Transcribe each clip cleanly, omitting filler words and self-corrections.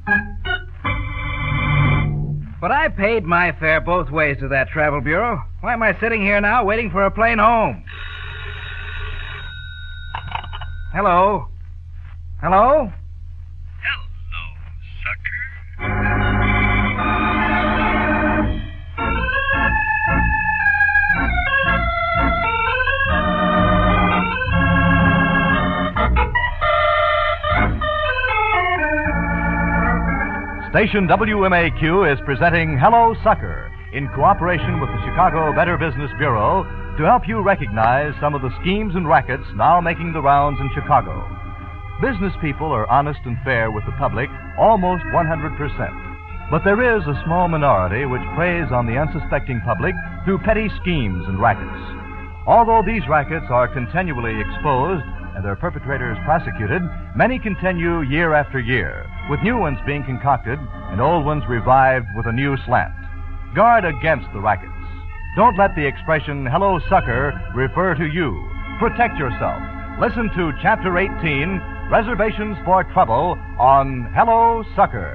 But I paid my fare both ways to that travel bureau. Why am I sitting here now waiting for a plane home? Hello? Hello? Hello, sucker. Station WMAQ is presenting Hello, Sucker, in cooperation with the Chicago Better Business Bureau to help you recognize some of the schemes and rackets now making the rounds in Chicago. Business people are honest and fair with the public almost 100%. But there is a small minority which preys on the unsuspecting public through petty schemes and rackets. Although these rackets are continually exposed and their perpetrators prosecuted, many continue year after year, with new ones being concocted and old ones revived with a new slant. Guard against the rackets. Don't let the expression, hello, sucker, refer to you. Protect yourself. Listen to Chapter 18, Reservations for Trouble, on Hello, Sucker.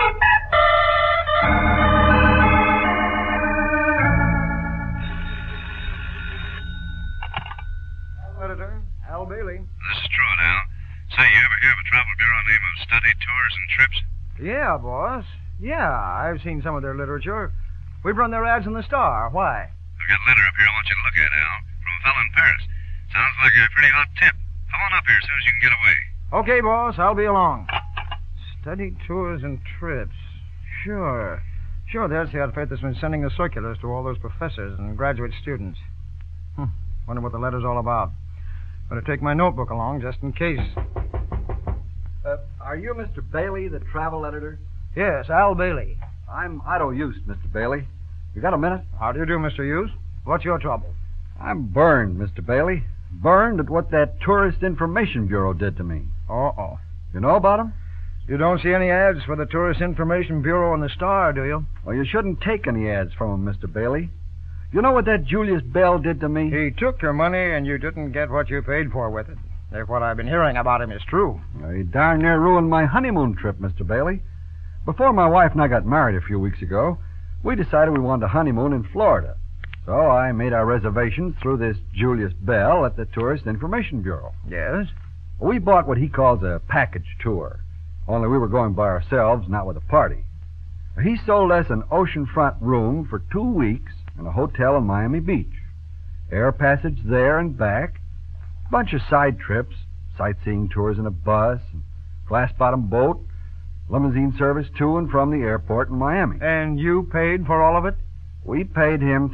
Editor, Al Bailey. This is Truett, Al. Say, you ever hear of a travel bureau named of Study Tours and Trips? Yeah, boss. Yeah, I've seen some of their literature. We've run their ads in the Star. Why? I've got a letter up here I want you to look at, Al, from a fellow in Paris. Sounds like a pretty hot tip. Come on up here as soon as you can get away. Okay, boss, I'll be along. Study Tours and Trips. Sure. Sure, there's the outfit that's been sending the circulars to all those professors and graduate students. Wonder what the letter's all about. Better take my notebook along just in case. Are you Mr. Bailey, the travel editor? Yes, Al Bailey. I'm Otto Yost, Mr. Bailey. You got a minute? How do you do, Mr. Hughes? What's your trouble? I'm burned, Mr. Bailey. Burned at what that Tourist Information Bureau did to me. Uh-oh. You know about them? You don't see any ads for the Tourist Information Bureau in the Star, do you? Well, you shouldn't take any ads from them, Mr. Bailey. You know what that Julius Bell did to me? He took your money and you didn't get what you paid for with it. If what I've been hearing about him is true. He darn near ruined my honeymoon trip, Mr. Bailey. Before my wife and I got married a few weeks ago, we decided we wanted a honeymoon in Florida. So I made our reservations through this Julius Bell at the Tourist Information Bureau. Yes? We bought what he calls a package tour. Only we were going by ourselves, not with a party. He sold us an oceanfront room for 2 weeks in a hotel in Miami Beach. Air passage there and back. Bunch of side trips, sightseeing tours in a bus, glass-bottom boat, limousine service to and from the airport in Miami. And you paid for all of it? We paid him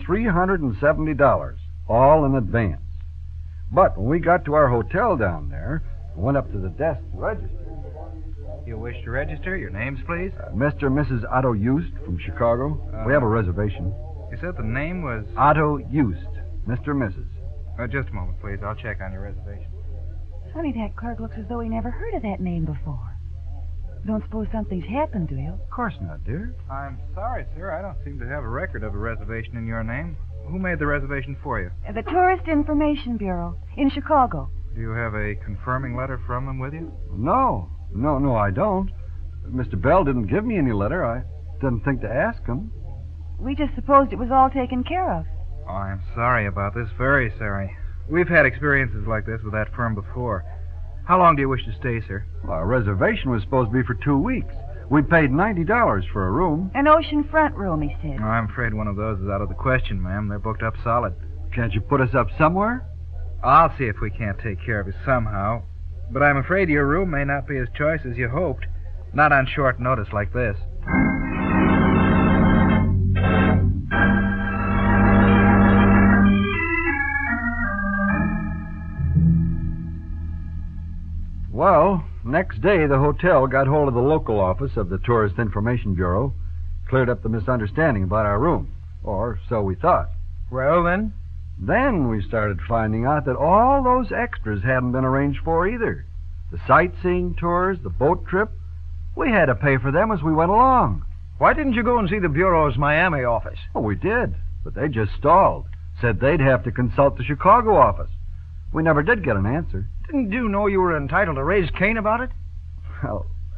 $370, all in advance. But when we got to our hotel down there, we went up to the desk to register. You wish to register? Your names, please? Mr. and Mrs. Otto Yost from Chicago. We have a reservation. You said the name was... Otto Yost, Mr. and Mrs. Just a moment, please. I'll check on your reservation. Funny, that clerk looks as though he never heard of that name before. You don't suppose something's happened, do you? Of course not, dear. I'm sorry, sir. I don't seem to have a record of a reservation in your name. Who made the reservation for you? The Tourist Information Bureau in Chicago. Do you have a confirming letter from them with you? No, I don't. Mr. Bell didn't give me any letter. I didn't think to ask him. We just supposed it was all taken care of. Oh, I'm sorry about this. Very sorry. We've had experiences like this with that firm before. How long do you wish to stay, sir? Well, our reservation was supposed to be for 2 weeks. We paid $90 for a room. An oceanfront room, he said. Oh, I'm afraid one of those is out of the question, ma'am. They're booked up solid. Can't you put us up somewhere? I'll see if we can't take care of you somehow. But I'm afraid your room may not be as choice as you hoped. Not on short notice like this. Well, next day the hotel got hold of the local office of the Tourist Information Bureau, cleared up the misunderstanding about our room. Or so we thought. Well, then? Then we started finding out that all those extras hadn't been arranged for either. The sightseeing tours, the boat trip, we had to pay for them as we went along. Why didn't you go and see the Bureau's Miami office? Well, we did, but they just stalled. Said they'd have to consult the Chicago office. We never did get an answer. Didn't you know you were entitled to raise Cain about it? Well,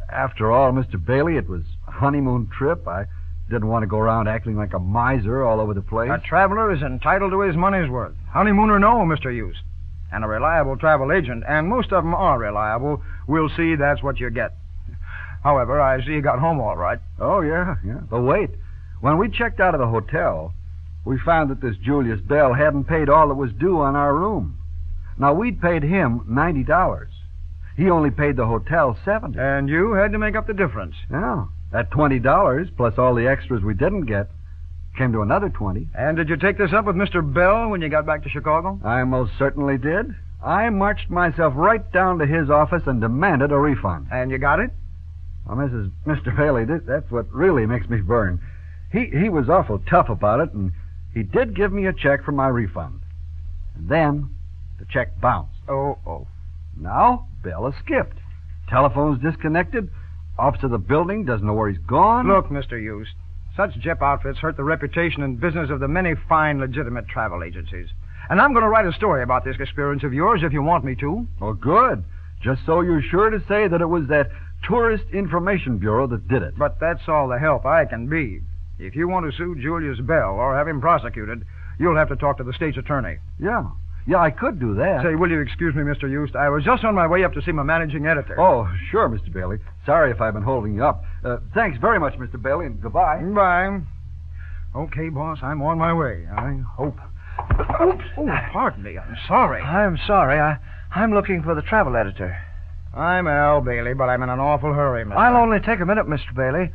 After all, Mr. Bailey, it was a honeymoon trip. I didn't want to go around acting like a miser all over the place. A traveler is entitled to his money's worth. Honeymoon or no, Mr. Hughes. And a reliable travel agent, and most of them are reliable, will see that's what you get. However, I see you got home all right. Oh, yeah. But wait. When we checked out of the hotel, we found that this Julius Bell hadn't paid all that was due on our room. Now, we'd paid him $90. He only paid the hotel $70. And you had to make up the difference. Yeah. That $20, plus all the extras we didn't get, came to another $20. And did you take this up with Mr. Bell when you got back to Chicago? I most certainly did. I marched myself right down to his office and demanded a refund. And you got it? Well, Mr. Bailey, that's what really makes me burn. He was awful tough about it, and he did give me a check for my refund. And then the check bounced. Oh. Now, Bell has skipped. Telephone's disconnected. Officer of the building doesn't know where he's gone. Look, Mr. Hughes, such Jip outfits hurt the reputation and business of the many fine, legitimate travel agencies. And I'm going to write a story about this experience of yours if you want me to. Oh, good. Just so you're sure to say that it was that Tourist Information Bureau that did it. But that's all the help I can be. If you want to sue Julius Bell or have him prosecuted, you'll have to talk to the state's attorney. Yeah, I could do that. Say, will you excuse me, Mr. Hughes? I was just on my way up to see my managing editor. Oh, sure, Mr. Bailey. Sorry if I've been holding you up. Thanks very much, Mr. Bailey, and goodbye. Bye. Okay, boss, I'm on my way. I hope. Oops. Oh, pardon me. I'm sorry. I'm sorry. I'm looking for the travel editor. I'm Al Bailey, but I'm in an awful hurry, mister. I'll only take a minute, Mr. Bailey.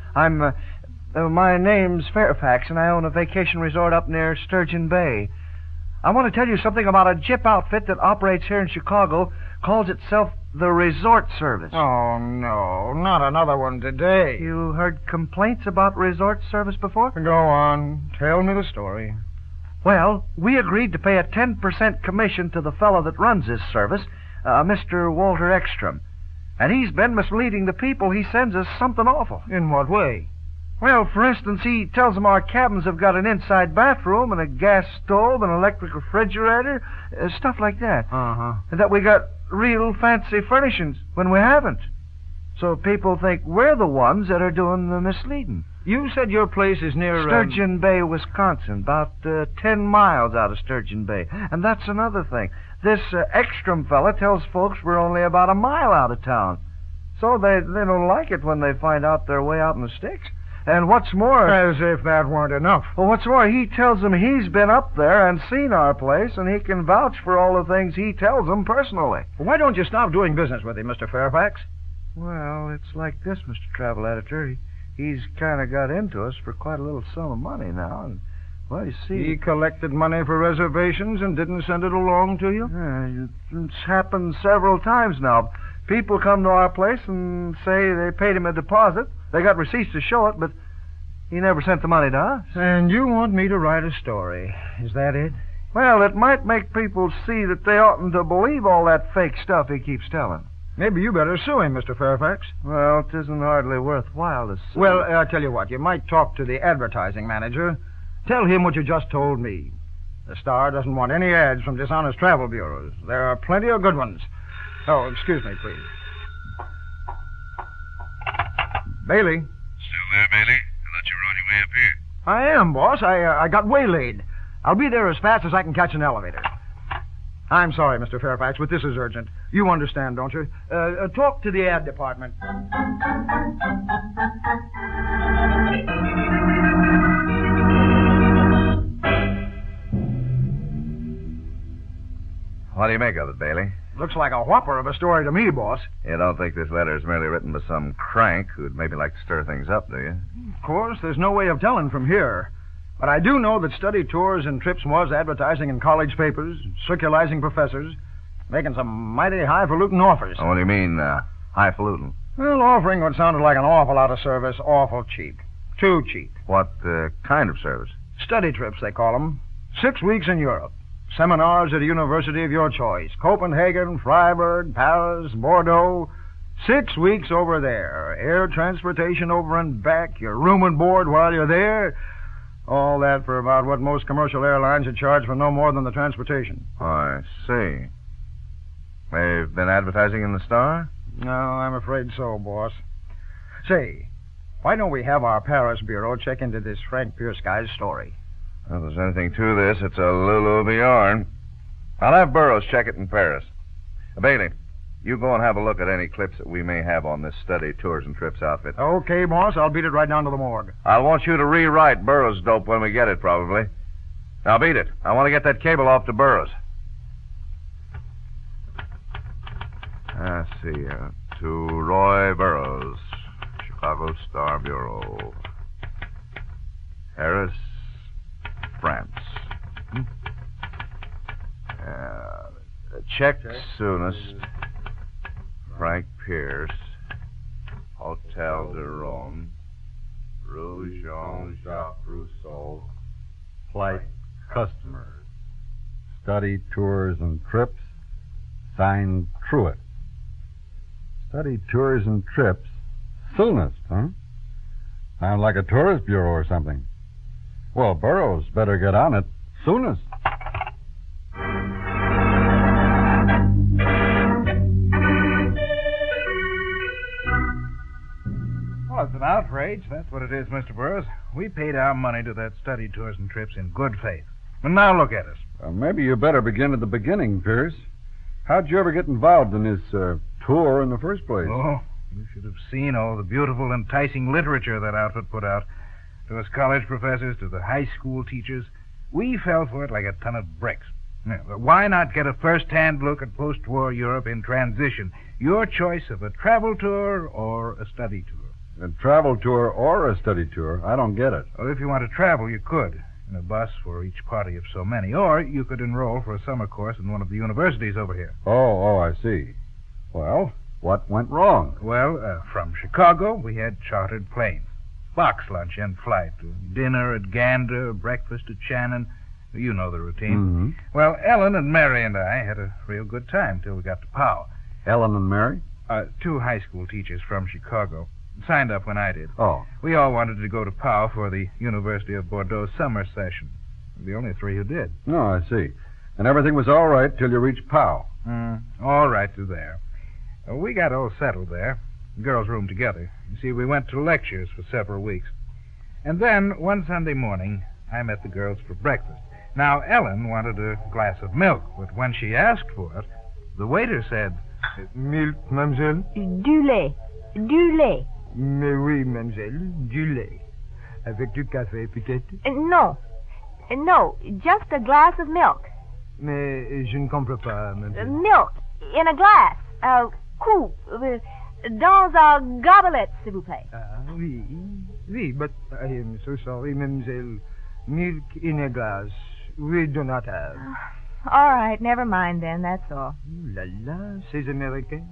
My name's Fairfax, and I own a vacation resort up near Sturgeon Bay. I want to tell you something about a Jip outfit that operates here in Chicago, calls itself the Resort Service. Oh, no, not another one today. You heard complaints about Resort Service before? Go on. Tell me the story. Well, we agreed to pay a 10% commission to the fellow that runs this service, Mr. Walter Ekstrom. And he's been misleading the people he sends us something awful. In what way? Well, for instance, he tells them our cabins have got an inside bathroom and a gas stove and an electric refrigerator, stuff like that. Uh-huh. And that we got real fancy furnishings when we haven't. So people think we're the ones that are doing the misleading. You said your place is near... Sturgeon Bay, Wisconsin, about 10 miles out of Sturgeon Bay. And that's another thing. This Ekstrom fella tells folks we're only about a mile out of town. So they don't like it when they find out they're way out in the sticks. And what's more... As if that weren't enough. Well, what's more, he tells them he's been up there and seen our place, and he can vouch for all the things he tells them personally. Why don't you stop doing business with him, Mr. Fairfax? Well, it's like this, Mr. Travel Editor. He's kind of got into us for quite a little sum of money now, and, well, you see... He collected money for reservations and didn't send it along to you? It's happened several times now. People come to our place and say they paid him a deposit. They got receipts to show it, but he never sent the money to us. And you want me to write a story. Is that it? Well, it might make people see that they oughtn't to believe all that fake stuff he keeps telling. Maybe you better sue him, Mr. Fairfax. Well, it isn't hardly worthwhile to sue. Well, I'll tell you what. You might talk to the advertising manager. Tell him what you just told me. The Star doesn't want any ads from dishonest travel bureaus. There are plenty of good ones. Oh, excuse me, please. Bailey. Still there, Bailey? I thought you were on your way up here. I am, boss. I got waylaid. I'll be there as fast as I can catch an elevator. I'm sorry, Mr. Fairfax, but this is urgent. You understand, don't you? Talk to the ad department. What do you make of it, Bailey? Looks like a whopper of a story to me, boss. You don't think this letter is merely written by some crank who'd maybe like to stir things up, do you? Of course, there's no way of telling from here. But I do know that Study Tours and Trips was advertising in college papers, circulating professors, making some mighty highfalutin offers. Oh, what do you mean, highfalutin? Well, offering what sounded like an awful lot of service awful cheap. Too cheap. What kind of service? Study trips, they call them. 6 weeks in Europe. Seminars at a university of your choice. Copenhagen, Freiburg, Paris, Bordeaux. 6 weeks over there. Air transportation over and back. Your room and board while you're there. All that for about what most commercial airlines would charge for no more than the transportation. Oh, I see. They've been advertising in the Star? No, I'm afraid so, boss. Say, why don't we have our Paris bureau check into this Frank Pierce guy's story? Well, if there's anything to this, it's a Lulu of a yarn. I'll have Burroughs check it in Paris. Bailey, you go and have a look at any clips that we may have on this Study Tours and Trips outfit. Okay, boss. I'll beat it right down to the morgue. I'll want you to rewrite Burroughs' dope when we get it, probably. Now, beat it. I want to get that cable off to Burroughs. Let's see. To Roy Burroughs, Chicago Star Bureau. Paris, France. Check soonest. Frank Pierce, Hotel de Rome, Rue Jean-Jacques Rousseau. Flight customers. Study Tours and Trips. Signed Truett. Study Tours and Trips. Soonest, huh? Sounds like a tourist bureau or something. Well, Burroughs better get on it. Soonest. Well, it's an outrage. That's what it is, Mr. Burroughs. We paid our money to that Study Tours and Trips in good faith. And now look at us. Maybe you better begin at the beginning, Pierce. How'd you ever get involved in this tour in the first place? Oh, you should have seen all the beautiful, enticing literature that outfit put out. To us college professors, to the high school teachers. We fell for it like a ton of bricks. Yeah, but why not get a first-hand look at post-war Europe in transition? Your choice of a travel tour or a study tour. A travel tour or a study tour? I don't get it. Well, if you want to travel, you could, in a bus for each party of so many. Or you could enroll for a summer course in one of the universities over here. Oh, I see. Well, what went wrong? Well, from Chicago, we had chartered planes. Box lunch and flight. Dinner at Gander, breakfast at Shannon. You know the routine. Mm-hmm. Well, Ellen and Mary and I had a real good time till we got to Powell. Ellen and Mary? Two high school teachers from Chicago. Signed up when I did. Oh. We all wanted to go to Powell for the University of Bordeaux summer session. The only three who did. Oh, I see. And everything was all right till you reached Powell. All right to there. We got all settled there. Girls roomed together. You see, we went to lectures for several weeks. And then, one Sunday morning, I met the girls for breakfast. Now, Ellen wanted a glass of milk, but when she asked for it, the waiter said, Milk, mademoiselle? Du lait. Du lait. Mais oui, mademoiselle, du lait. Avec du café, peut-être? No. No, just a glass of milk. Mais je ne comprends pas, mademoiselle. Milk in a glass. Coupe. Dans un gobelet, s'il vous plaît. Oui. Oui, but I am so sorry, mademoiselle. Milk in a glass. We do not have. All right, never mind then, that's all. Ooh la la, c'est américain.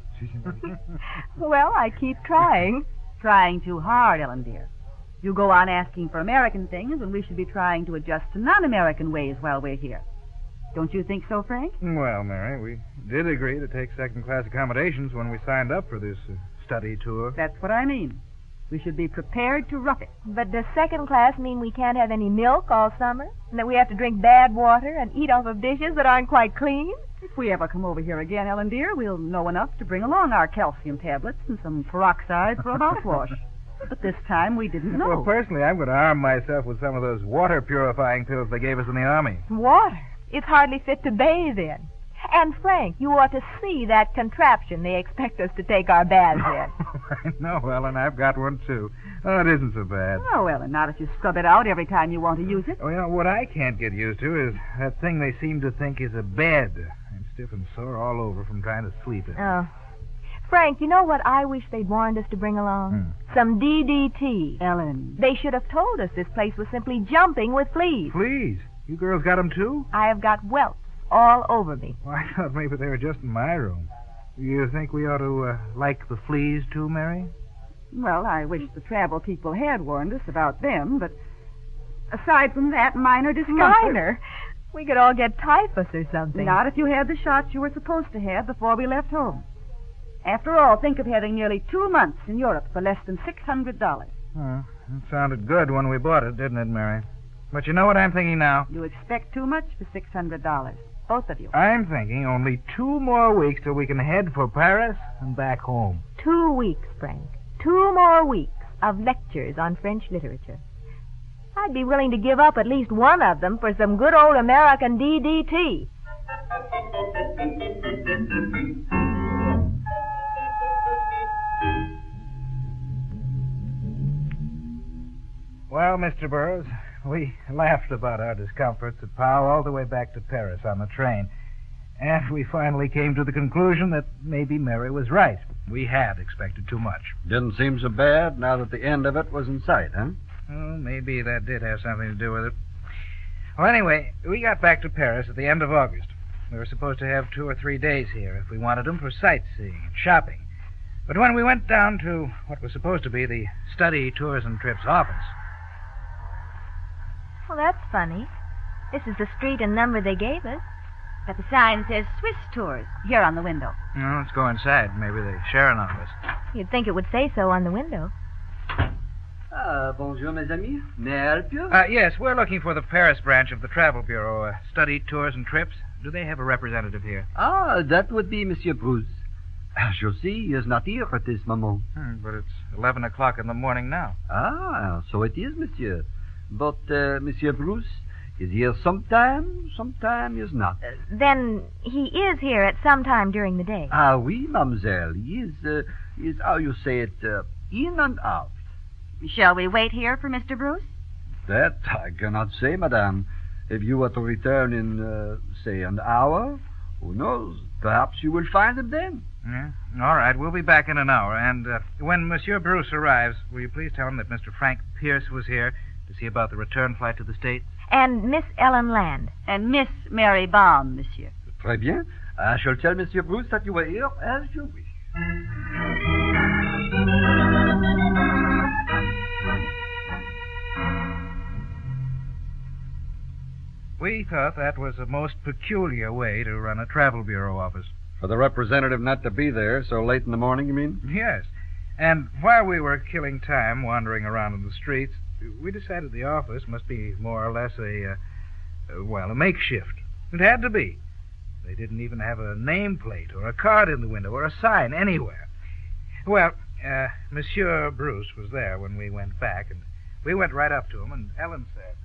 Well, I keep trying. Trying too hard, Ellen, dear. You go on asking for American things when we should be trying to adjust to non-American ways while we're here. Don't you think so, Frank? Well, Mary, we did agree to take second-class accommodations when we signed up for this study tour. That's what I mean. We should be prepared to rough it. But does second class mean we can't have any milk all summer? And that we have to drink bad water and eat off of dishes that aren't quite clean? If we ever come over here again, Ellen, dear, we'll know enough to bring along our calcium tablets and some peroxide for a mouthwash. But this time we didn't know. Well, personally, I'm going to arm myself with some of those water-purifying pills they gave us in the Army. Water? It's hardly fit to bathe in. And, Frank, you ought to see that contraption they expect us to take our baths in. I know, Ellen. I've got one, too. Oh, it isn't so bad. Oh, Ellen, not if you scrub it out every time you want to use it. Well, what I can't get used to is that thing they seem to think is a bed. I'm stiff and sore all over from trying to sleep in it. Oh. Frank, you know what I wish they'd warned us to bring along? Some DDT. Ellen. They should have told us this place was simply jumping with fleas. Fleas? You girls got them, too? I have got welts all over me. Well, I thought maybe they were just in my room. You think we ought to like the fleas, too, Mary? Well, I wish the travel people had warned us about them, but aside from that, minor discomfort. Minor? We could all get typhus or something. Not if you had the shots you were supposed to have before we left home. After all, think of having nearly 2 months in Europe for less than $600. Oh, it sounded good when we bought it, didn't it, Mary? But you know what I'm thinking now? You expect too much for $600. Both of you. I'm thinking only 2 more weeks till we can head for Paris and back home. 2 weeks, Frank. 2 more weeks of lectures on French literature. I'd be willing to give up at least one of them for some good old American DDT. Well, Mr. Burroughs, we laughed about our discomforts at Pau all the way back to Paris on the train. And we finally came to the conclusion that maybe Mary was right. We had expected too much. Didn't seem so bad now that the end of it was in sight, huh? Well, maybe that did have something to do with it. Well, anyway, we got back to Paris at the end of August. We were supposed to have 2 or 3 days here if we wanted them for sightseeing and shopping. But when we went down to what was supposed to be the Study Tours and Trips office... Well, that's funny. This is the street and number they gave us. But the sign says Swiss Tours here on the window. No, let's go inside. Maybe they share an office. You'd think it would say so on the window. Bonjour, mes amis. May I help you? Yes, we're looking for the Paris branch of the Travel Bureau, Study Tours and Trips. Do they have a representative here? That would be Monsieur Bruce. As you see, he is not here at this moment. But it's 11 o'clock in the morning now. So it is, monsieur. But Monsieur Bruce is here sometime he is not. Then he is here at some time during the day. Oui, mademoiselle. He is, how you say it, in and out. Shall we wait here for Mr. Bruce? That I cannot say, madame. If you were to return in, say, an hour, who knows? Perhaps you will find him then. Yeah. All right, we'll be back in an hour. And when Monsieur Bruce arrives, will you please tell him that Mr. Frank Pierce was here to see about the return flight to the States? And Miss Ellen Land. And Miss Mary Baum, monsieur. Très bien. I shall tell Monsieur Bruce that you were here as you wish. We thought that was a most peculiar way to run a travel bureau office. For the representative not to be there so late in the morning, you mean? Yes. And while we were killing time wandering around in the streets, we decided the office must be more or less a makeshift. It had to be. They didn't even have a nameplate or a card in the window or a sign anywhere. Well, Monsieur Bruce was there when we went back, and we went right up to him, and Ellen said...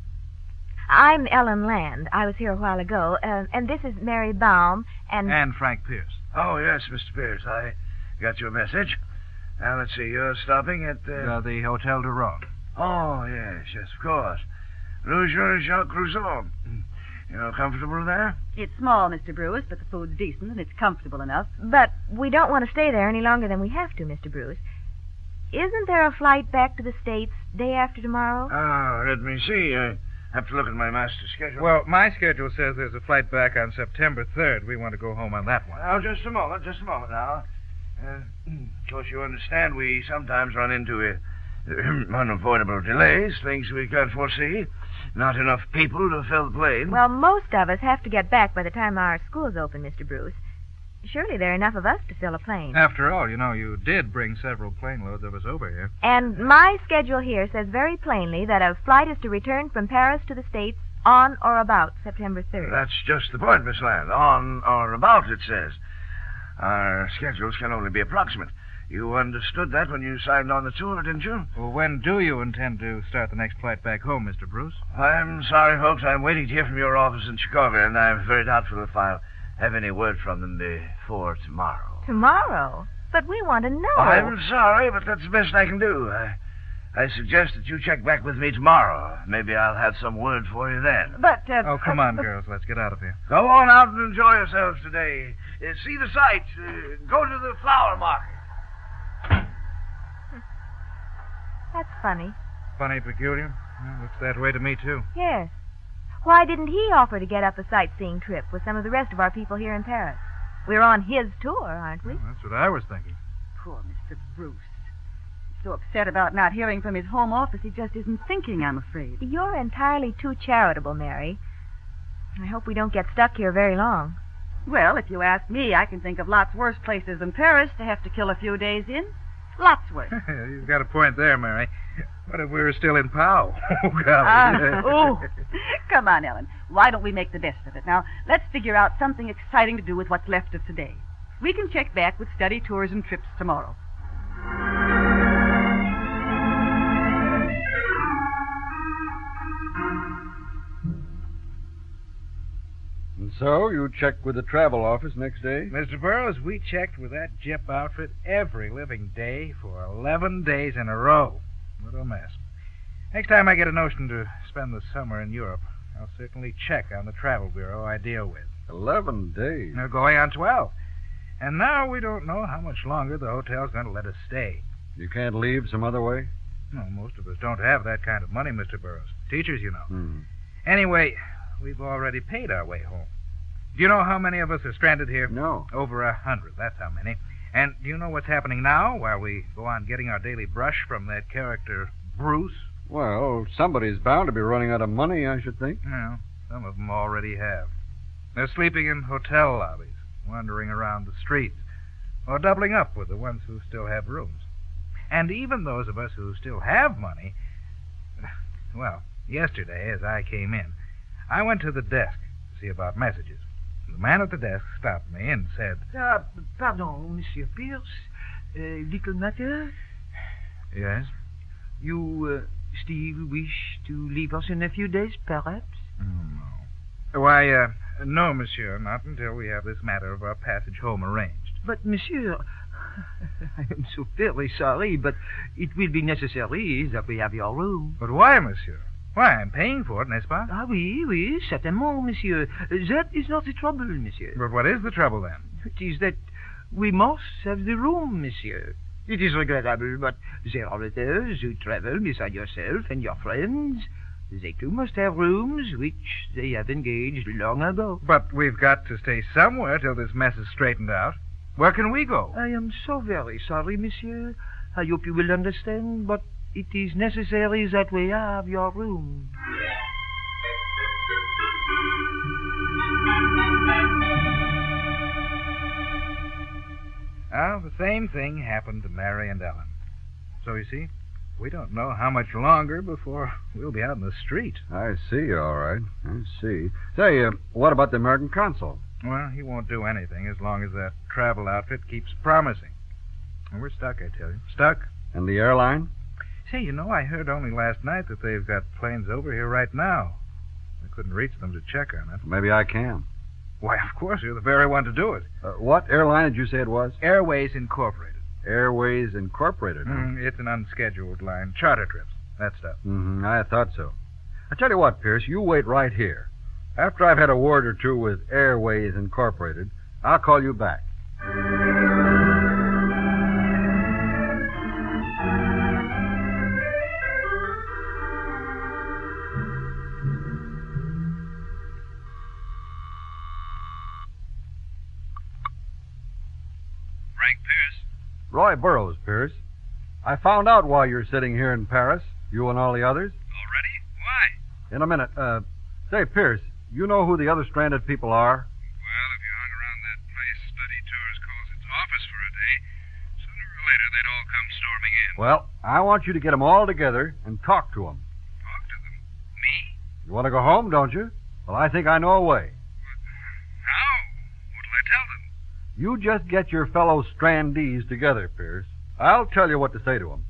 I'm Ellen Land. I was here a while ago, and this is Mary Baum, and... And Frank Pierce. Oh, yes, Mr. Pierce. I got your message. Now, let's see. You're stopping at the Hotel du Rhone. Oh, yes, of course. Rue Jean-Jacques Rousseau. You're comfortable there? It's small, Mr. Bruce, but the food's decent and it's comfortable enough. But we don't want to stay there any longer than we have to, Mr. Bruce. Isn't there a flight back to the States day after tomorrow? Let me see. I have to look at my master's schedule. Well, my schedule says there's a flight back on September 3rd. We want to go home on that one. Now, just a moment now. Of course, you understand we sometimes run into unavoidable delays, things we can't foresee. Not enough people to fill the plane. Well, most of us have to get back by the time our school's open, Mr. Bruce. Surely there are enough of us to fill a plane. After all, you did bring several plane loads of us over here. And my schedule here says very plainly that a flight is to return from Paris to the States on or about September 3rd. That's just the point, Miss Land. On or about, it says. Our schedules can only be approximate. You understood that when you signed on the tour, didn't you? Well, when do you intend to start the next flight back home, Mr. Bruce? I'm sorry, folks. I'm waiting to hear from your office in Chicago, and I'm very doubtful if I'll have any word from them before tomorrow. Tomorrow? But we want to know. I'm sorry, but that's the best I can do. I suggest that you check back with me tomorrow. Maybe I'll have some word for you then. But, Oh, come on, girls. Let's get out of here. Go on out and enjoy yourselves today. See the sights. Go to the flower market. That's funny. Funny, peculiar? Well, looks that way to me, too. Yes. Why didn't he offer to get up a sightseeing trip with some of the rest of our people here in Paris? We're on his tour, aren't we? Well, that's what I was thinking. Poor Mr. Bruce. He's so upset about not hearing from his home office, he just isn't thinking, I'm afraid. You're entirely too charitable, Mary. I hope we don't get stuck here very long. Well, if you ask me, I can think of lots worse places than Paris to have to kill a few days in. Lots worse. You've got a point there, Mary. What if we were still in Pau? Oh, golly. Come on, Ellen. Why don't we make the best of it? Now, let's figure out something exciting to do with what's left of today. We can check back with Study Tours and Trips tomorrow. So, you checked with the travel office next day? Mr. Burroughs, we checked with that Jip outfit every living day for 11 days in a row. What a mess. Next time I get a notion to spend the summer in Europe, I'll certainly check on the travel bureau I deal with. 11 days? They're going on 12. And now we don't know how much longer the hotel's going to let us stay. You can't leave some other way? No, most of us don't have that kind of money, Mr. Burroughs. Teachers, you know. Anyway, we've already paid our way home. Do you know how many of us are stranded here? No. Over 100, that's how many. And do you know what's happening now while we go on getting our daily brush from that character, Bruce? Well, somebody's bound to be running out of money, I should think. Well, some of them already have. They're sleeping in hotel lobbies, wandering around the streets, or doubling up with the ones who still have rooms. And even those of us who still have money, well, yesterday, as I came in, I went to the desk to see about messages. The man at the desk stopped me and said, Pardon, Monsieur Pierce. Little matter? Yes? You still wish to leave us in a few days, perhaps? No. Why, no, monsieur, not until we have this matter of our passage home arranged. But, monsieur, I am so very sorry, but it will be necessary that we have your room. But why, monsieur? Why, I'm paying for it, n'est-ce pas? Ah, oui, certainement, monsieur. That is not the trouble, monsieur. But what is the trouble, then? It is that we must have the room, monsieur. It is regrettable, but there are others who travel beside yourself and your friends. They too must have rooms which they have engaged long ago. But we've got to stay somewhere till this mess is straightened out. Where can we go? I am so very sorry, monsieur. I hope you will understand, but it is necessary that we have your room. Well, the same thing happened to Mary and Ellen. So, you see, we don't know how much longer before we'll be out in the street. I see, all right. I see. Say, what about the American consul? Well, he won't do anything as long as that travel outfit keeps promising. And we're stuck, I tell you. Stuck. And the airline? Say, you know, I heard only last night that they've got planes over here right now. I couldn't reach them to check on it. Maybe I can. Why, of course, you're the very one to do it. What airline did you say it was? Airways Incorporated. Airways Incorporated, huh? It's an unscheduled line. Charter trips. That stuff. I thought so. I tell you what, Pierce, you wait right here. After I've had a word or two with Airways Incorporated, I'll call you back. Frank Pierce. Roy Burroughs, Pierce. I found out why you're sitting here in Paris, you and all the others. Already? Why? In a minute. Say, Pierce, you know who the other stranded people are? Well, if you hung around that place Study Tours calls its office for a day, sooner or later they'd all come storming in. Well, I want you to get them all together and talk to them. Talk to them? Me? You want to go home, don't you? Well, I think I know a way. How? What'll I tell them? You just get your fellow strandees together, Pierce. I'll tell you what to say to them.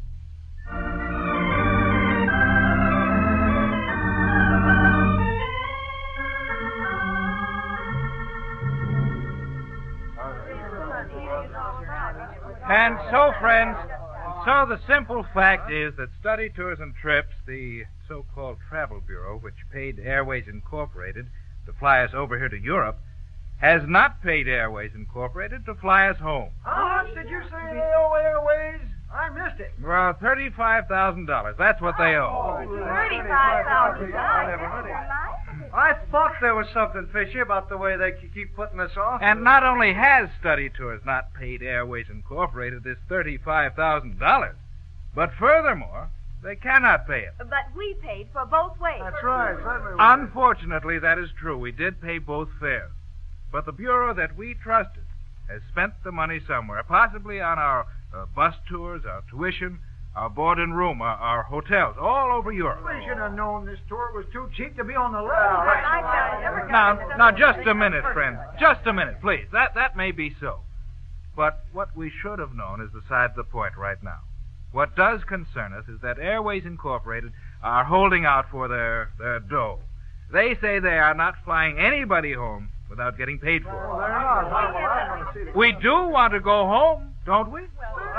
And so, friends, the simple fact is that Study Tours and Trips, the so-called travel bureau which paid Airways Incorporated to fly us over here to Europe, has not paid Airways Incorporated to fly us home. How much did you say they owe Airways? I missed it. Well, $35,000. That's what they owe. $35,000. I thought there was something fishy about the way they keep putting us off. And not only has Study Tours not paid Airways Incorporated this $35,000, but furthermore, they cannot pay it. But we paid for both ways. That's right. Certainly. Unfortunately, that is true. We did pay both fares. But the bureau that we trusted has spent the money somewhere, possibly on our bus tours, our tuition, our board and room, our hotels, all over Europe. We should have known this tour was too cheap to be on the list. Now, just a minute, friend. Just a minute, please. That may be so. But what we should have known is beside the point right now. What does concern us is that Airways Incorporated are holding out for their dough. They say they are not flying anybody home without getting paid for it. We do want to go home, don't we?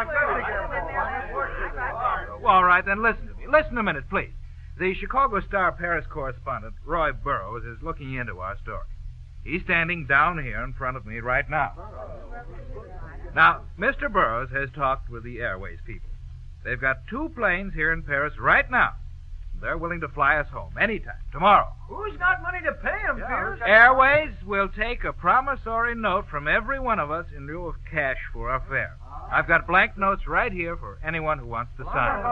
All right, then listen to me. Listen a minute, please. The Chicago Star-Paris correspondent, Roy Burroughs, is looking into our story. He's standing down here in front of me right now. Now, Mr. Burroughs has talked with the Airways people. They've got 2 planes here in Paris right now. They're willing to fly us home anytime, tomorrow. Who's got money to pay them, Pierce? Airways will take a promissory note from every one of us in lieu of cash for our fare. I've got blank notes right here for anyone who wants to sign.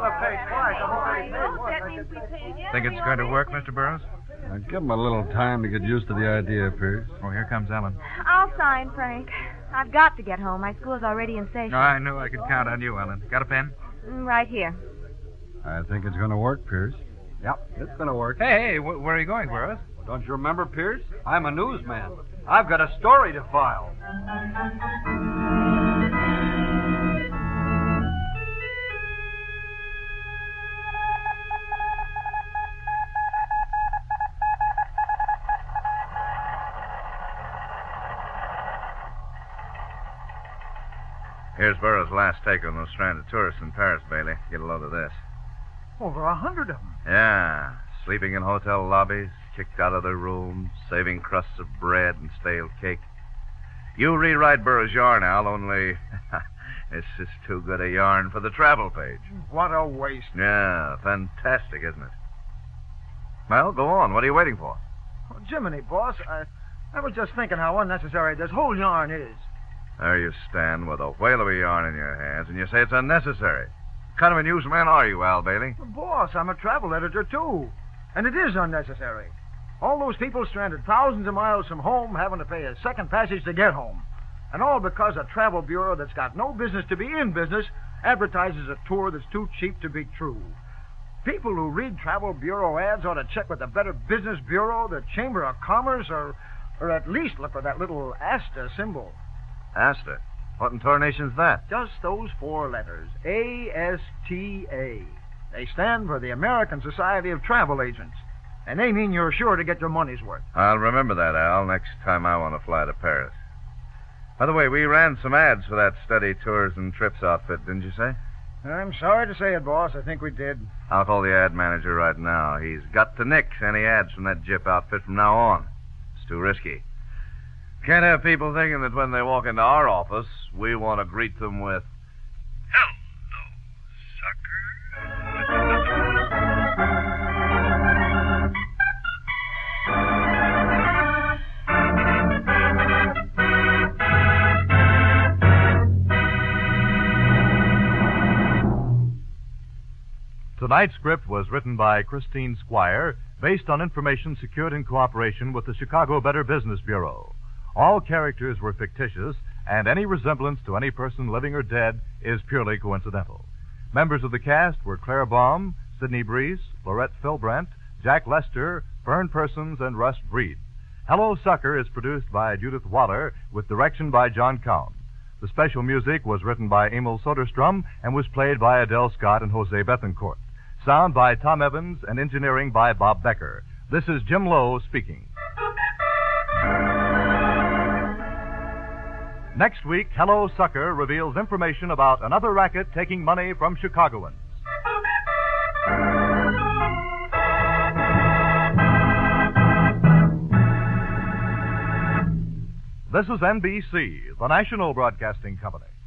Think it's going to work, Mr. Burroughs? Give him a little time to get used to the idea, Pierce. Oh, here comes Ellen. I'll sign, Frank. I've got to get home. My school's already in session. No, I knew I could count on you, Ellen. Got a pen? Right here. I think it's going to work, Pierce. Yep, it's going to work. Hey, where are you going, Burroughs? Don't you remember, Pierce? I'm a newsman. I've got a story to file. Here's Burroughs' last take on those stranded tourists in Paris, Bailey. Get a load of this. Over 100 of them. Yeah. Sleeping in hotel lobbies, kicked out of their rooms, saving crusts of bread and stale cake. You rewrite Burroughs' yarn, Al, only it's just too good a yarn for the travel page. What a waste. Yeah, fantastic, isn't it? Well, go on. What are you waiting for? Oh, Jiminy, boss, I was just thinking how unnecessary this whole yarn is. There you stand with a whale of a yarn in your hands, and you say it's unnecessary. What kind of a newsman are you, Al Bailey? Well, boss, I'm a travel editor, too. And it is unnecessary. All those people stranded thousands of miles from home having to pay a second passage to get home. And all because a travel bureau that's got no business to be in business advertises a tour that's too cheap to be true. People who read travel bureau ads ought to check with the Better Business Bureau, the Chamber of Commerce, or at least look for that little ASTA symbol. ASTA? What in tarnation's that? Just those 4 letters. ASTA. They stand for the American Society of Travel Agents. And they mean you're sure to get your money's worth. I'll remember that, Al, next time I want to fly to Paris. By the way, we ran some ads for that Study Tours and Trips outfit, didn't you say? I'm sorry to say it, boss. I think we did. I'll call the ad manager right now. He's got to nix any ads from that Jip outfit from now on. It's too risky. Can't have people thinking that when they walk into our office, we want to greet them with, Hello, sucker. Tonight's script was written by Christine Squire, based on information secured in cooperation with the Chicago Better Business Bureau. All characters were fictitious, and any resemblance to any person living or dead is purely coincidental. Members of the cast were Claire Baum, Sidney Breese, Lorette Philbrandt, Jack Lester, Fern Persons, and Russ Breed. Hello, Sucker is produced by Judith Waller with direction by John Cowan. The special music was written by Emil Soderstrom and was played by Adele Scott and Jose Bethencourt. Sound by Tom Evans and engineering by Bob Becker. This is Jim Lowe speaking. Next week, Hello, Sucker reveals information about another racket taking money from Chicagoans. This is NBC, the national broadcasting company.